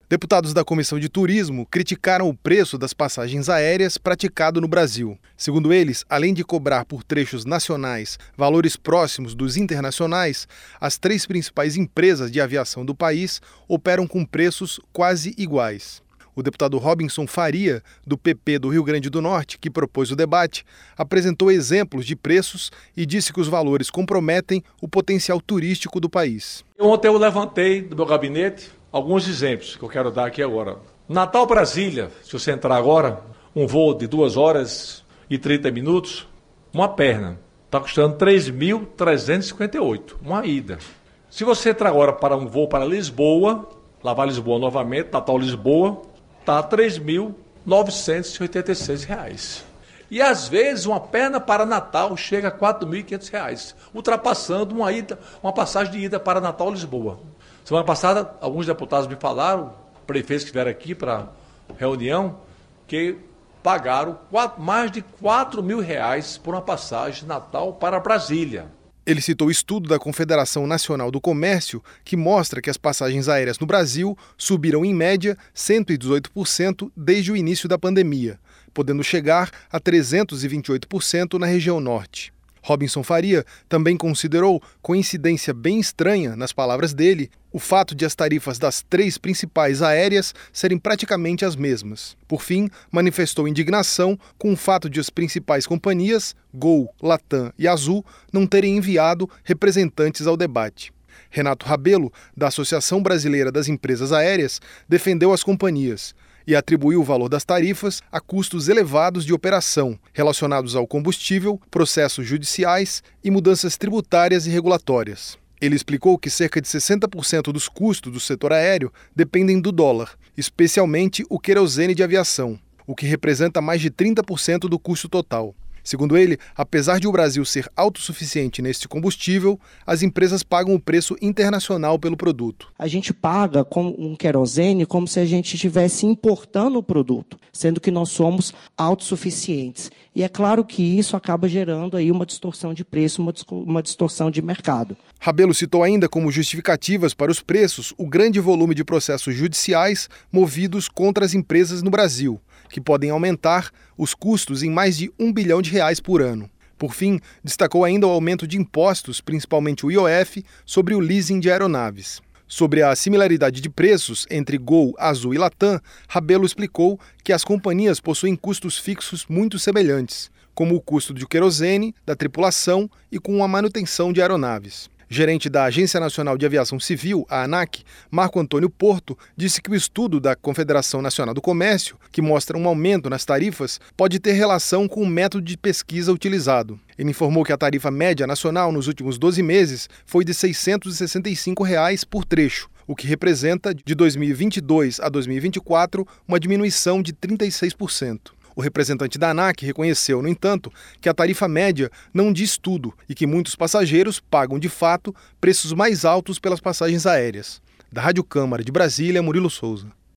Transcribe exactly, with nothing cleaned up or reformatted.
Deputados da Comissão de Turismo criticaram o preço das passagens aéreas praticado no Brasil. Segundo eles, além de cobrar por trechos nacionais valores próximos dos internacionais, as três principais empresas de aviação do país operam com preços quase iguais. O deputado Robinson Faria, do P P do Rio Grande do Norte, que propôs o debate, apresentou exemplos de preços e disse que os valores comprometem o potencial turístico do país. Ontem eu levantei do meu gabinete alguns exemplos que eu quero dar aqui agora. Natal, Brasília, se você entrar agora, um voo de duas horas e trinta minutos, uma perna, está custando três mil trezentos e cinquenta e oito reais, uma ida. Se você entrar agora para um voo para Lisboa, lá vai Lisboa novamente, Natal, Lisboa, está três mil novecentos e oitenta e seis reais. E às vezes uma perna para Natal chega a quatro mil e quinhentos reais, ultrapassando uma, ida, uma passagem de ida para Natal, Lisboa. Semana passada, alguns deputados me falaram, prefeitos que vieram aqui para reunião, que pagaram quatro, mais de quatro mil reais por uma passagem de Natal para Brasília. Ele citou o estudo da Confederação Nacional do Comércio, que mostra que as passagens aéreas no Brasil subiram em média cento e dezoito por cento desde o início da pandemia, podendo chegar a trezentos e vinte e oito por cento na região norte. Robinson Faria também considerou coincidência bem estranha, nas palavras dele, o fato de as tarifas das três principais aéreas serem praticamente as mesmas. Por fim, manifestou indignação com o fato de as principais companhias, Gol, Latam e Azul, não terem enviado representantes ao debate. Renato Rabelo, da Associação Brasileira das Empresas Aéreas, defendeu as companhias e atribuiu o valor das tarifas a custos elevados de operação, relacionados ao combustível, processos judiciais e mudanças tributárias e regulatórias. Ele explicou que cerca de sessenta por cento dos custos do setor aéreo dependem do dólar, especialmente o querosene de aviação, o que representa mais de trinta por cento do custo total. Segundo ele, apesar de o Brasil ser autossuficiente neste combustível, as empresas pagam o preço internacional pelo produto. A gente paga com um querosene como se a gente estivesse importando o produto, sendo que nós somos autossuficientes. E é claro que isso acaba gerando aí uma distorção de preço, uma, uma distorção de mercado. Rabelo citou ainda como justificativas para os preços o grande volume de processos judiciais movidos contra as empresas no Brasil, que podem aumentar os custos em mais de um bilhão de reais por ano. Por fim, destacou ainda o aumento de impostos, principalmente o I O F, sobre o leasing de aeronaves. Sobre a similaridade de preços entre Gol, Azul e Latam, Rabelo explicou que as companhias possuem custos fixos muito semelhantes, como o custo de querosene, da tripulação e com a manutenção de aeronaves. Gerente da Agência Nacional de Aviação Civil, a ANAC, Marco Antônio Porto, disse que o estudo da Confederação Nacional do Comércio, que mostra um aumento nas tarifas, pode ter relação com o método de pesquisa utilizado. Ele informou que a tarifa média nacional nos últimos doze meses foi de seiscentos e sessenta e cinco reais por trecho, o que representa, de dois mil e vinte e dois a dois mil e vinte e quatro, uma diminuição de trinta e seis por cento. O representante da ANAC reconheceu, no entanto, que a tarifa média não diz tudo e que muitos passageiros pagam, de fato, preços mais altos pelas passagens aéreas. Da Rádio Câmara de Brasília, Murilo Souza.